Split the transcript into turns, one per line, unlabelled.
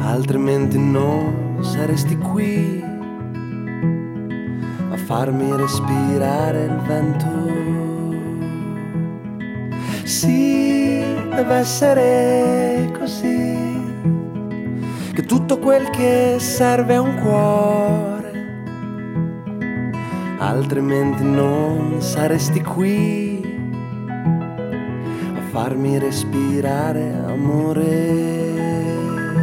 altrimenti non saresti qui a farmi respirare il vento. Sì, deve essere così, che tutto quel che serve è un cuore, altrimenti non saresti qui a farmi respirare amore.